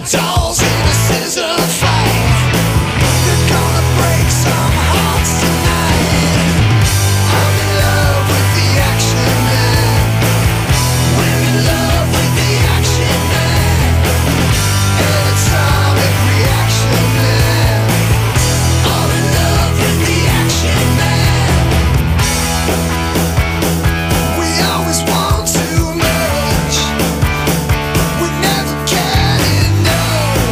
dolls in a scissor fight. They're gonna break some hearts tonight. I'm in love with the action man. We're in love with the action man. Atomic reaction man. I'm in love with the action man. We always want too much. We never get enough.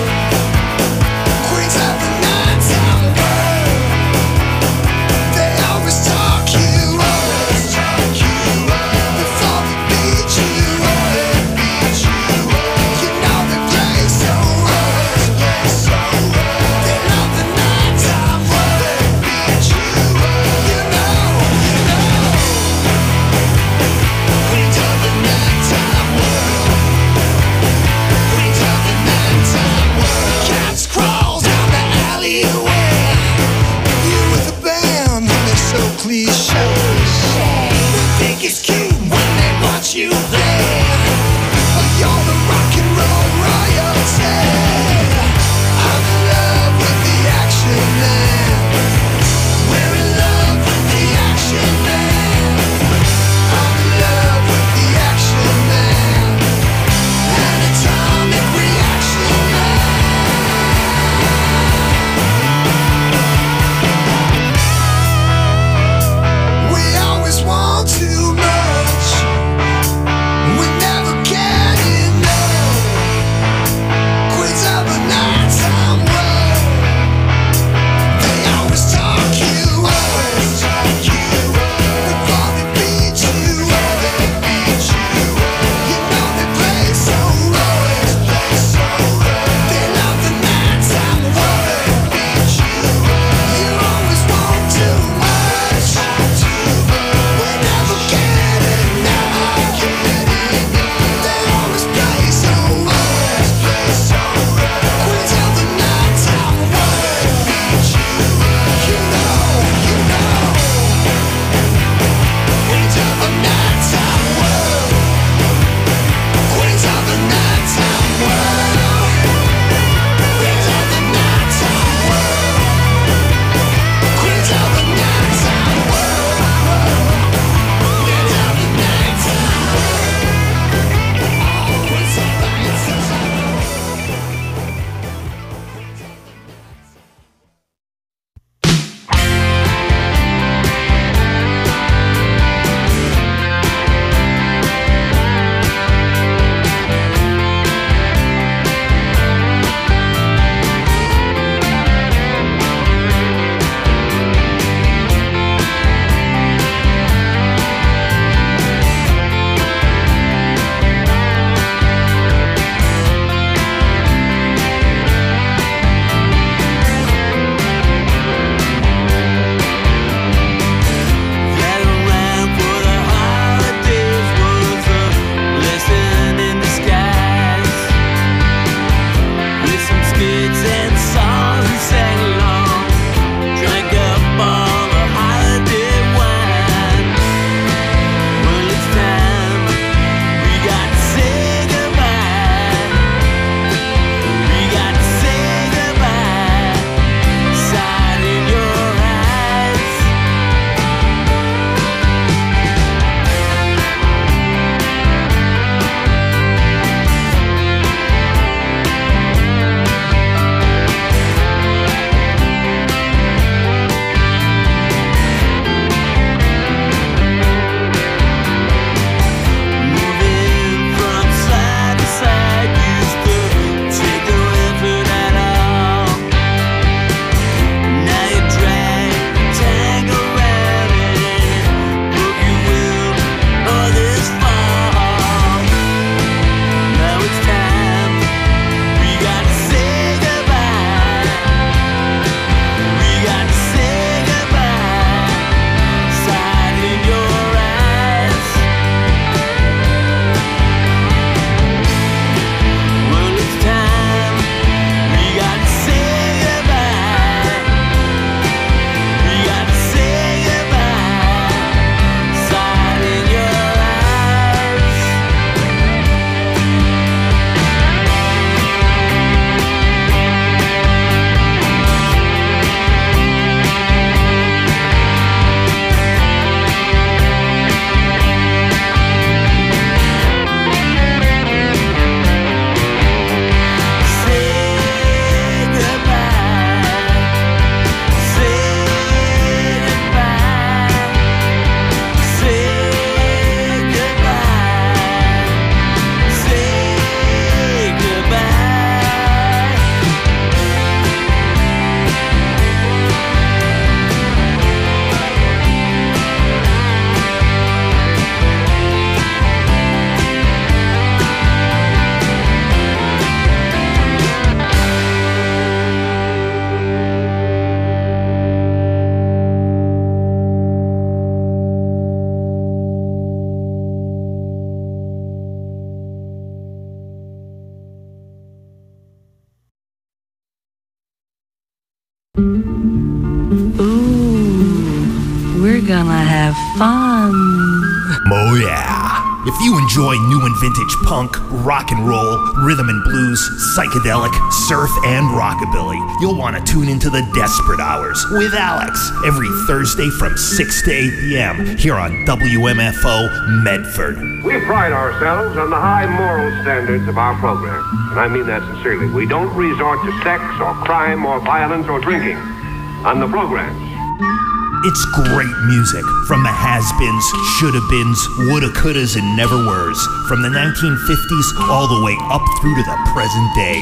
We're gonna have fun. Oh yeah. If you enjoy new and vintage punk, rock and roll, rhythm and blues, psychedelic, surf, and rockabilly, you'll want to tune into the Desperate Hours with Alex every Thursday from 6 to 8 p.m. here on WMFO Medford. We pride ourselves on the high moral standards of our program, and I mean that sincerely. We don't resort to sex or crime or violence or drinking on the programs. It's great music from the has-beens, shoulda-beens, woulda-couldas, and never-weres, from the 1950s all the way up through to the present day.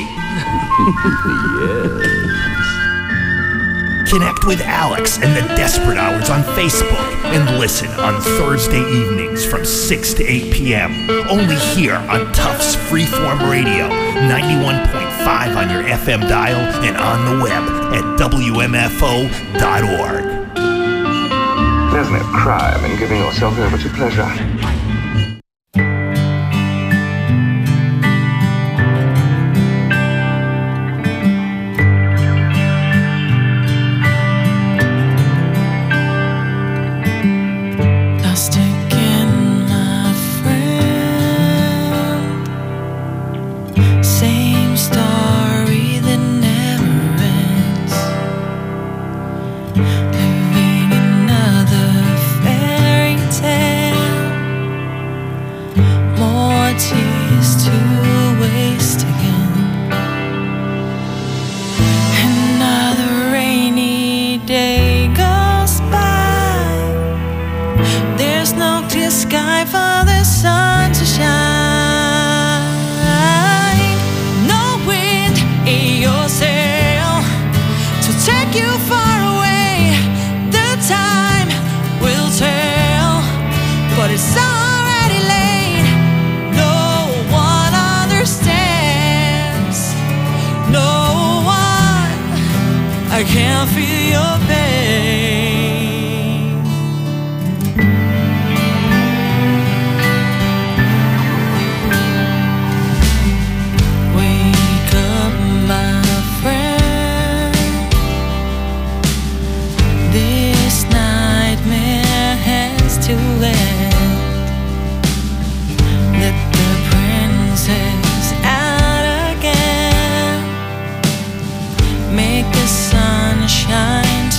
Yes. Connect with Alex and the Desperate Hours on Facebook and listen on Thursday evenings from 6 to 8 p.m. only here on Tufts Freeform Radio, 91.5 on your FM dial and on the web at WMFO.org. There's no crime in giving yourself over to pleasure. I can't feel your pain. Wake up, my friend. This nightmare has to end. Let the princess out again. Make the sun shine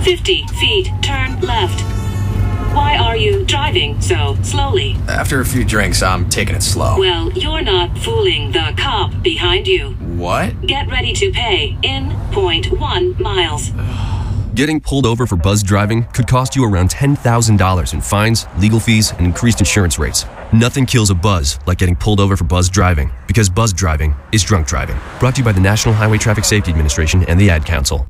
50 feet, turn left. Why are you driving so slowly? After a few drinks, I'm taking it slow. Well, you're not fooling the cop behind you. What? Get ready to pay in 0.1 miles. Getting pulled over for buzz driving could cost you around $10,000 in fines, legal fees, and increased insurance rates. Nothing kills a buzz like getting pulled over for buzz driving, because buzz driving is drunk driving. Brought to you by the National Highway Traffic Safety Administration and the Ad Council.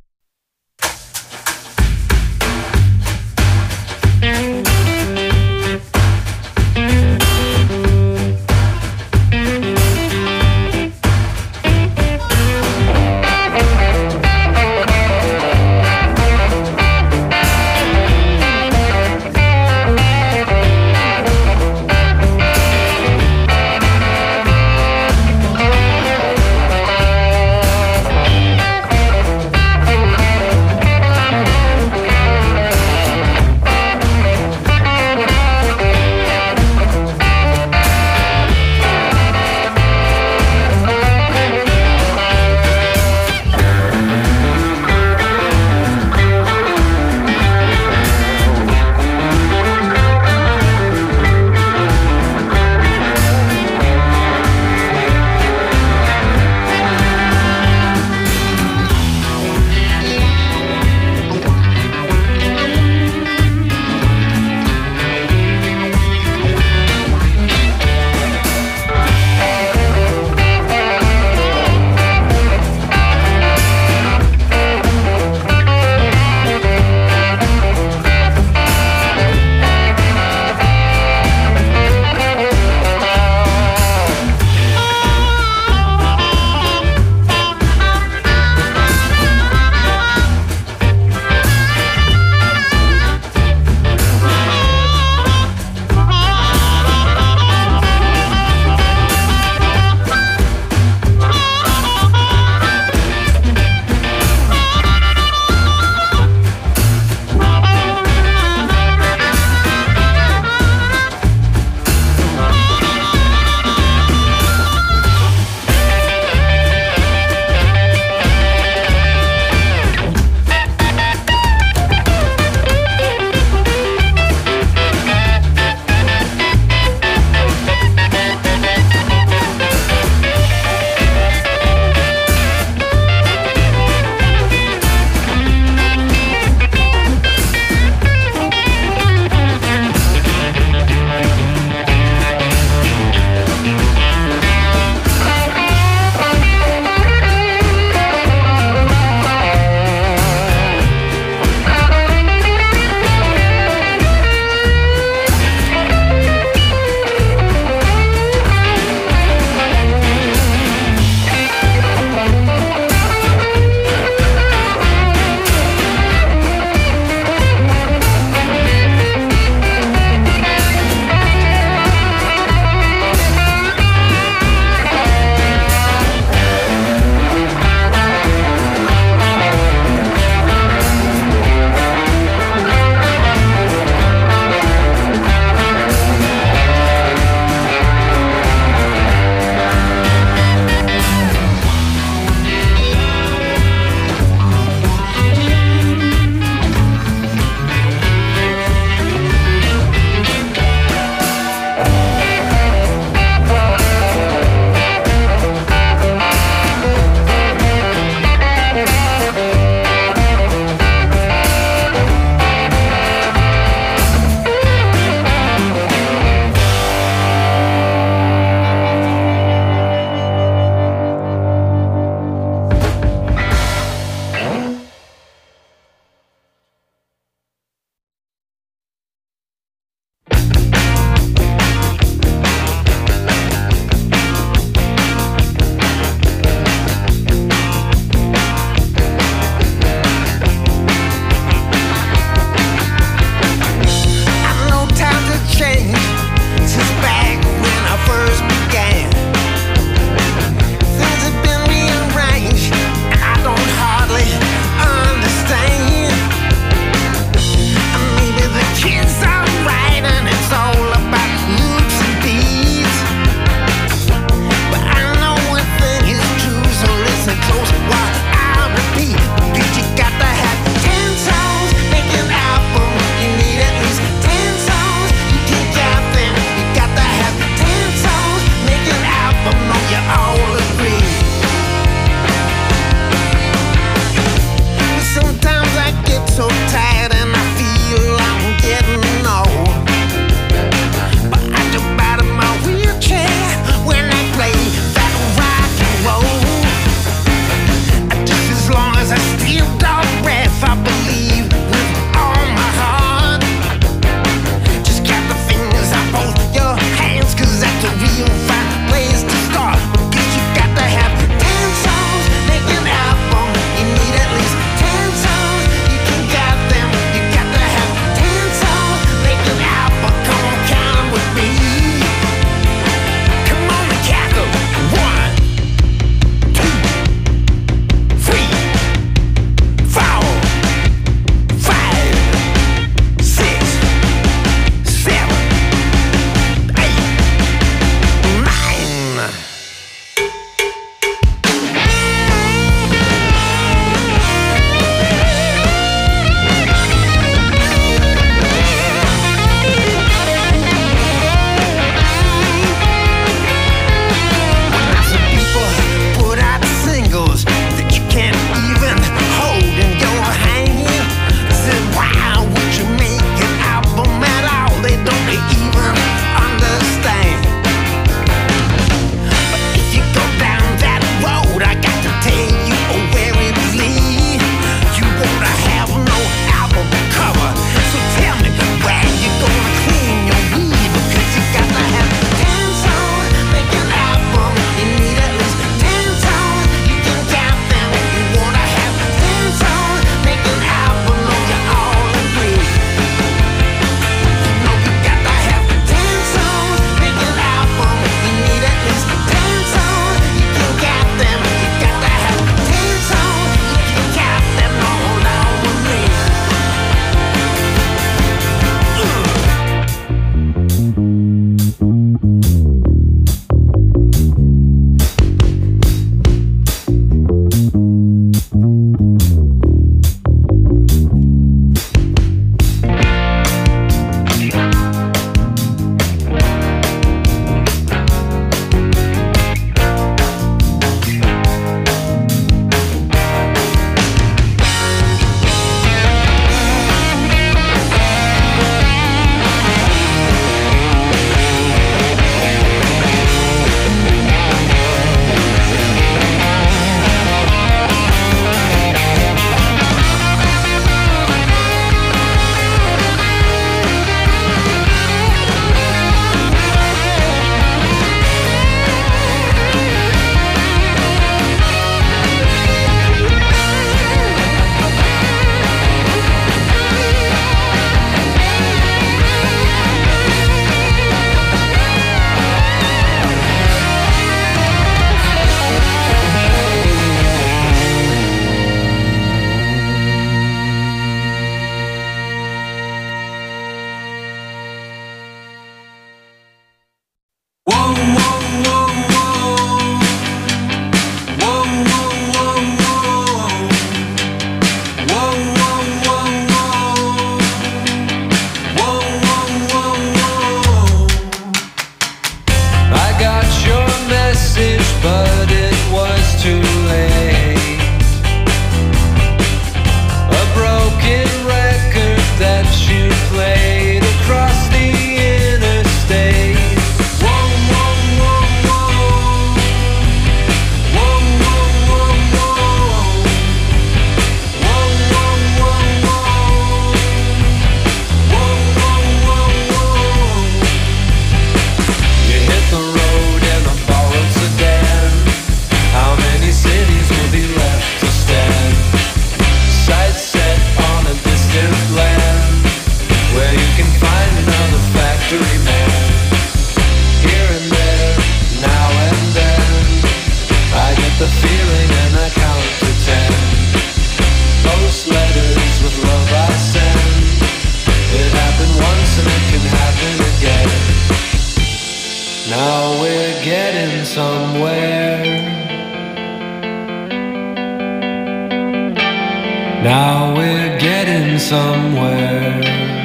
Now we're getting somewhere.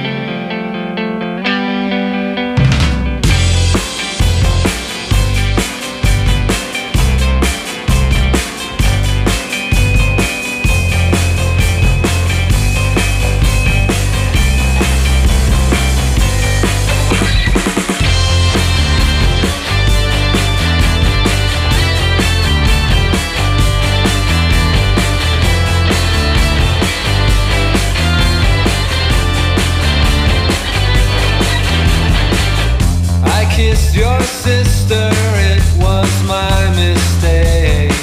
Kissed your sister, it was my mistake.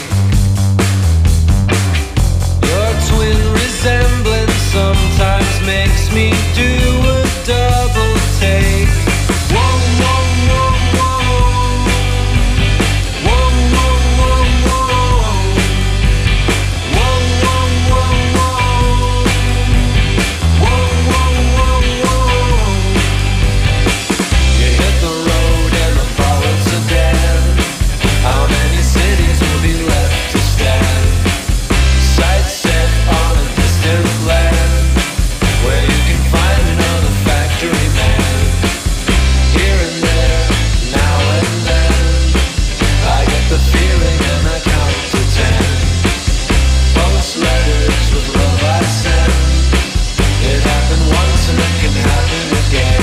Your twin resemblance sometimes makes me do a double take. Whoa, whoa, whoa, whoa. Whoa, whoa, whoa, whoa. Whoa, whoa, whoa, whoa. Whoa, whoa, whoa, whoa. You hit the road and the bullets are dead. How many cities will be left to stand? Sights set on a distant land, where you can find another factory man. Here and there, now and then, I get the feeling and I count to 10. Post letters with love I send. It happened once and it can happen again.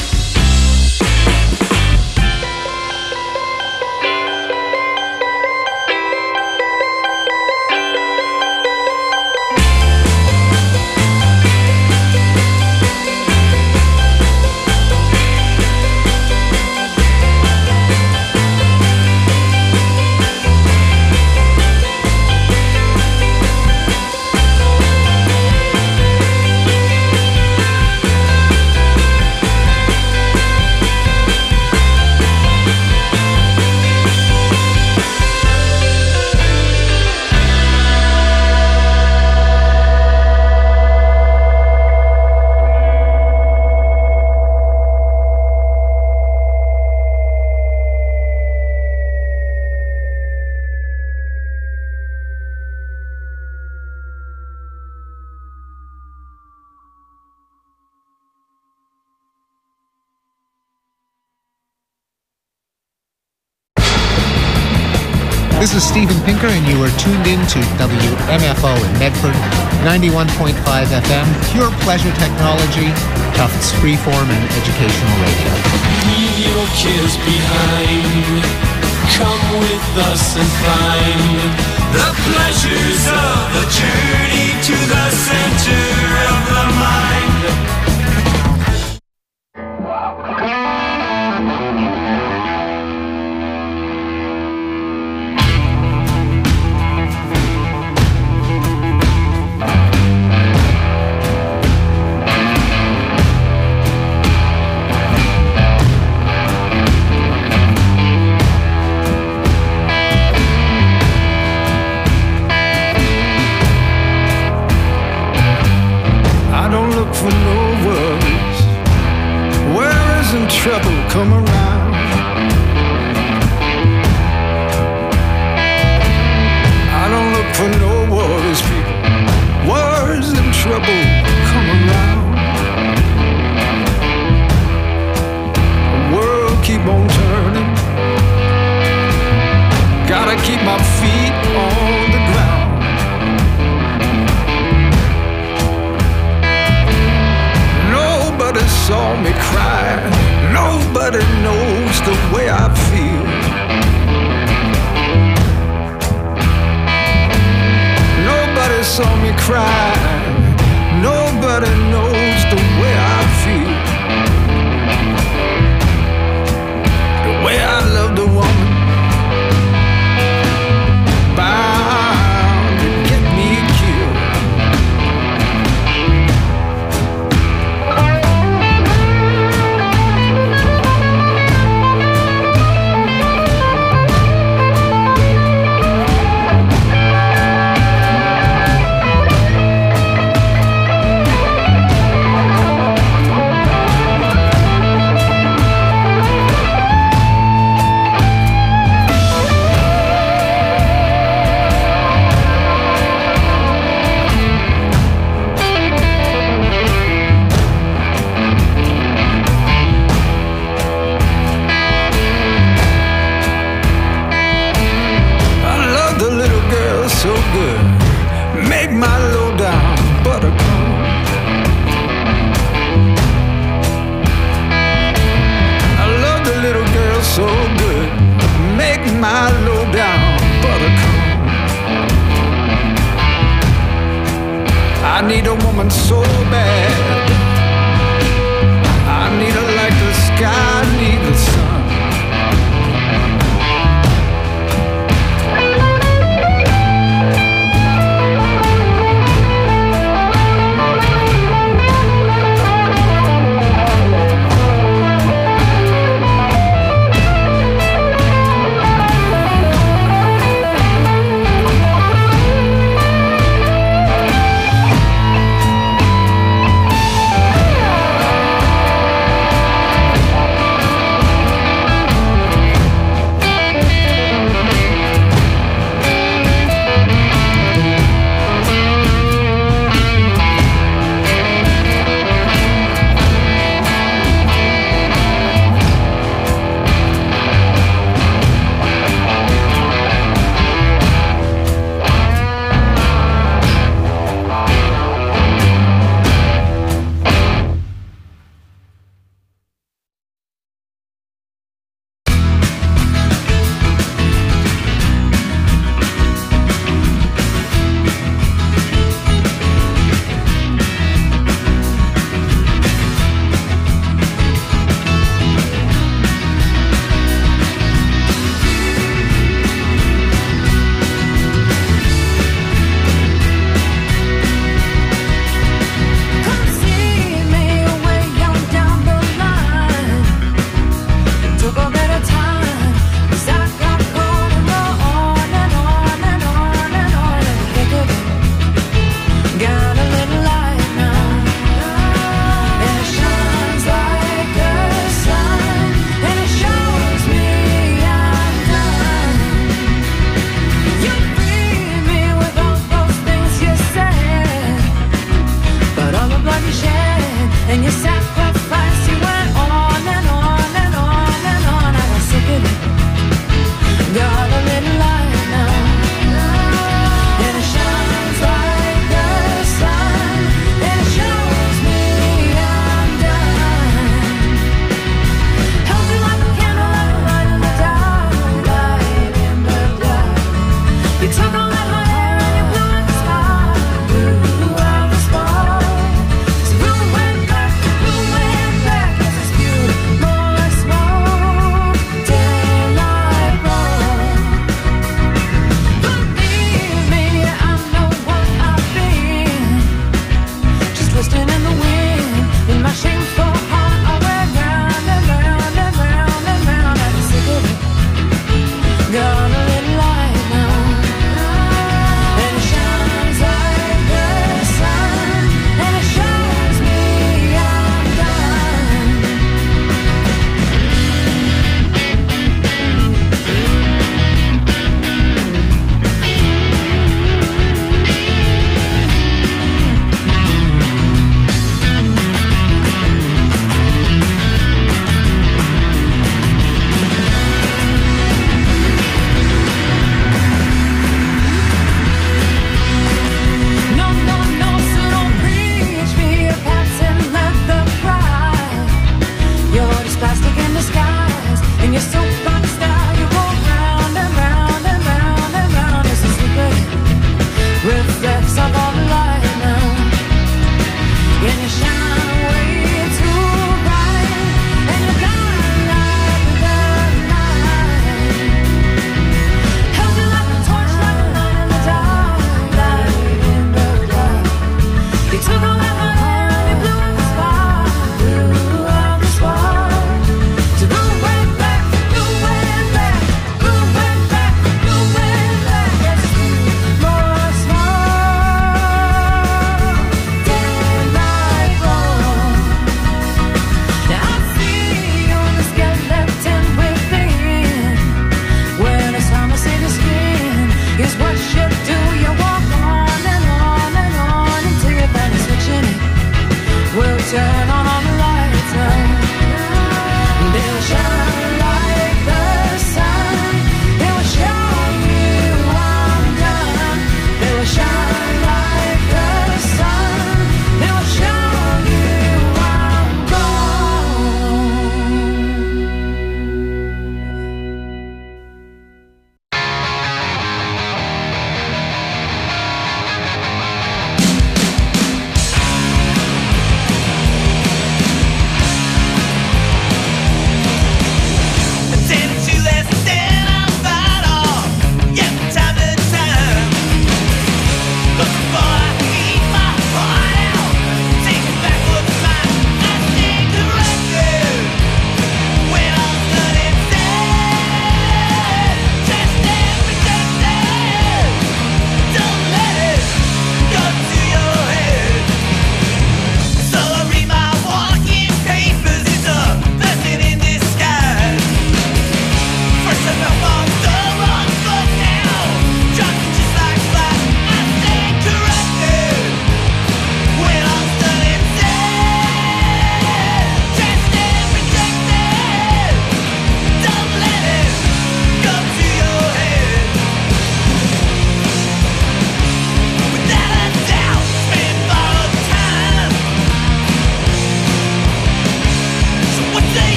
This is Steven Pinker, and you are tuned in to WMFO in Medford, 91.5 FM, pure pleasure technology, Tufts freeform and educational radio. Leave your kids behind. Come with us and find the pleasures of a journey to the center of the mind. For no worries, where isn't trouble come around? I don't look for no worries, people. Worries and trouble come around. The world keep on turning. Gotta keep my feet on the ground. Nobody saw me cry. Nobody knows the way I feel. Nobody saw me cry. Nobody knows the way I feel. The way I loved a woman, bound to get me killed. down buttercup. I love the little girl so good, make my low down buttercup. I need a woman so bad, I need her like the sky need the sun.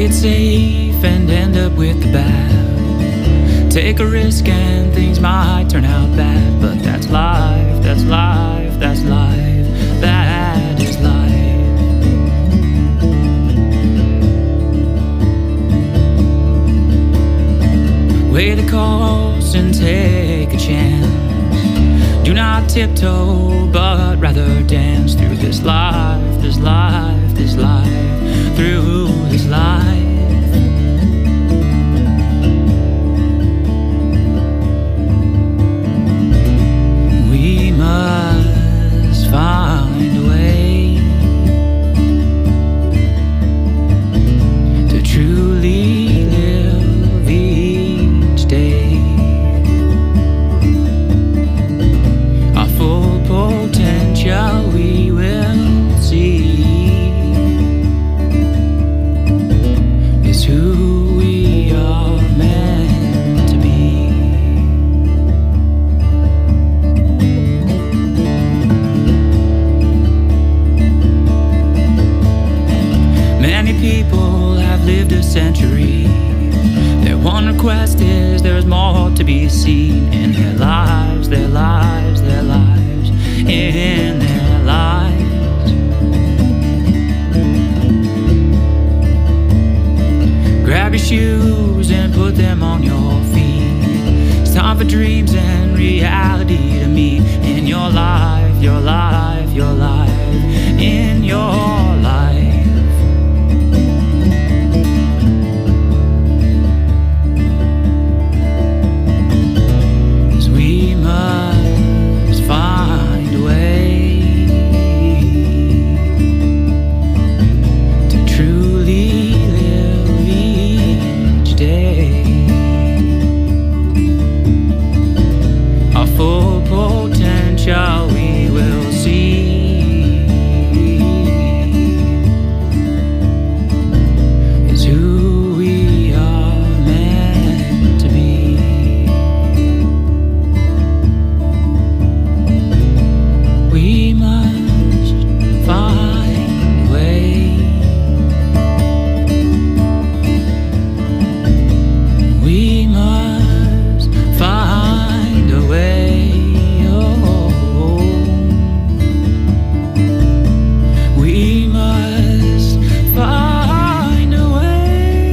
Play it safe and end up with the bad. Take a risk and things might turn out bad, but that's life, that's life, that's life, that is life. Weigh the cost and take a chance. Do not tiptoe, but rather dance through this life, this life, this life, through this life. We must find a way to truly live each day. Our full potential we will see is who we are meant to be. Many people have lived a century. Their one request is there's more to be seen in their lives, their lives, their lives, in their lives. Grab your shoes and put them on your feet. It's time for dreams and reality to meet in your life, your life, your life, in your life. 'Cause we must find a way to truly live each day. Our full potential we will see is who we are meant to be. We must find a way. We must find a way. Oh, we must find a way.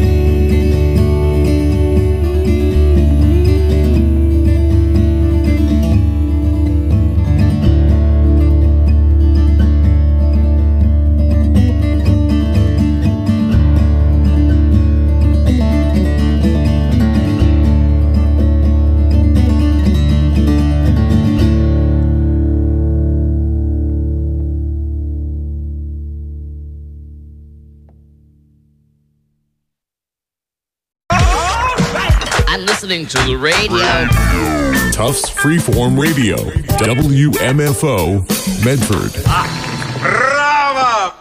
I'm listening to the radio. Tufts Freeform Radio, WMFO, Medford. Bravo!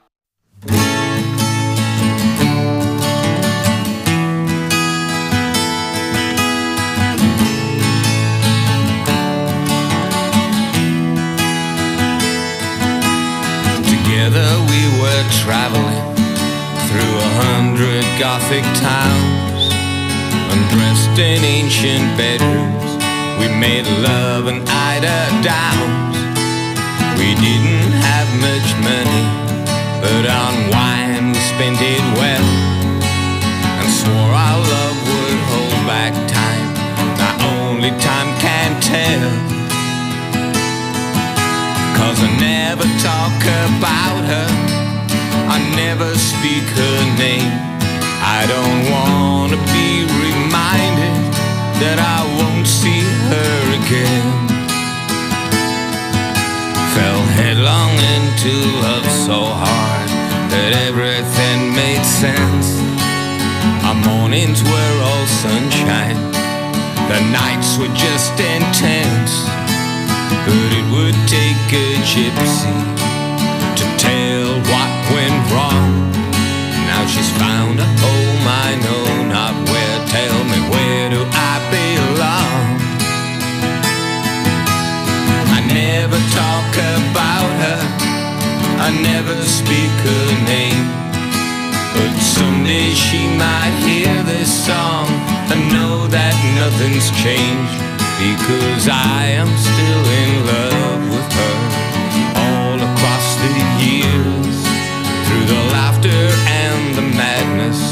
Together we were traveling through 100 Gothic towns, undressed in ancient bedrooms. We made love and eider downs. We didn't have much money, but on wine we spent it well, and swore our love would hold back time. Now only time can tell, 'cause I never talk about her, I never speak her name. I don't wanna be reminded that I won't see her again. Fell headlong into love so hard that everything made sense. Our mornings were all sunshine, the nights were just intense. But it would take a gypsy to tell what went wrong. Now she's found a home I know not where. Tell me, where do I belong? I never talk about her, I never speak her name. But someday she might hear this song and know that nothing's changed, because I am still in love.